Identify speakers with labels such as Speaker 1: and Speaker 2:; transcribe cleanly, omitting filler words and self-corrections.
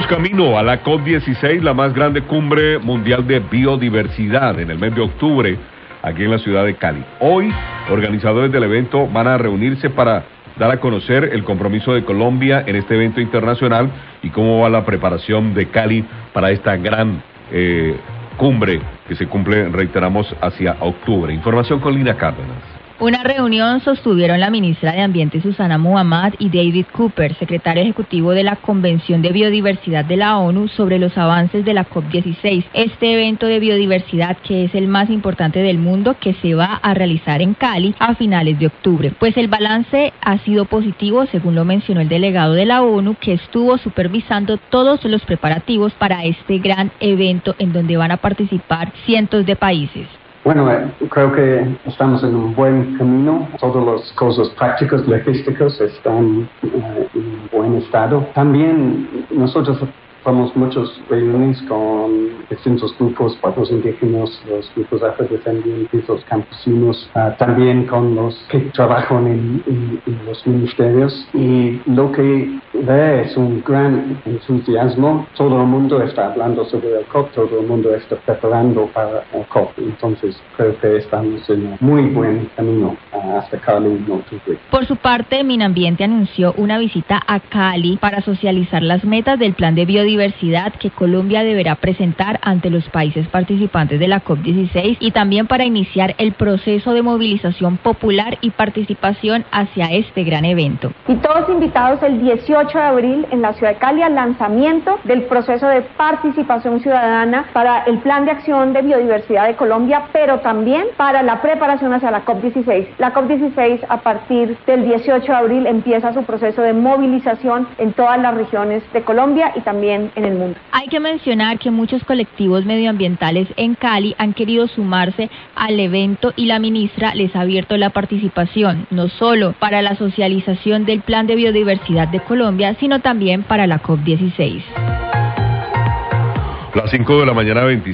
Speaker 1: camino a la COP16, la más grande cumbre mundial de biodiversidad en el mes de octubre, aquí en la ciudad de Cali. Hoy, organizadores del evento van a reunirse para dar a conocer el compromiso de Colombia en este evento internacional y cómo va la preparación de Cali para esta gran cumbre que se cumple, reiteramos, hacia octubre. Información con Lina Cárdenas.
Speaker 2: Una reunión sostuvieron la ministra de Ambiente Susana Muhammad y David Cooper, secretario ejecutivo de la Convención de Biodiversidad de la ONU, sobre los avances de la COP16, este evento de biodiversidad que es el más importante del mundo, que se va a realizar en Cali a finales de octubre. Pues el balance ha sido positivo, según lo mencionó el delegado de la ONU, que estuvo supervisando todos los preparativos para este gran evento en donde van a participar cientos de países.
Speaker 3: Bueno, creo que estamos en un buen camino. Todas las cosas prácticas, logísticas están en buen estado. También nosotros tenemos muchas reuniones con distintos grupos, pueblos indígenas, los grupos afrodescendientes, los campesinos, también con los que trabajan en los ministerios. Y lo que ve es un gran entusiasmo. Todo el mundo está hablando sobre el COP, todo el mundo está preparando para el COP. Entonces creo que estamos en un muy buen camino hasta Cali en octubre.
Speaker 2: Por su parte, Minambiente anunció una visita a Cali para socializar las metas del plan de biodiversidad que Colombia deberá presentar ante los países participantes de la COP16 y también para iniciar el proceso de movilización popular y participación hacia este gran evento.
Speaker 4: Y todos invitados el 18 de abril en la ciudad de Cali al lanzamiento del proceso de participación ciudadana para el Plan de Acción de Biodiversidad de Colombia, pero también para la preparación hacia la COP16. La COP16 a partir del 18 de abril empieza su proceso de movilización en todas las regiones de Colombia y también en el mundo.
Speaker 2: Hay que mencionar que muchos colectivos medioambientales en Cali han querido sumarse al evento y la ministra les ha abierto la participación, no solo para la socialización del Plan de Biodiversidad de Colombia, sino también para la COP16.
Speaker 1: Las 5 de la mañana, 25.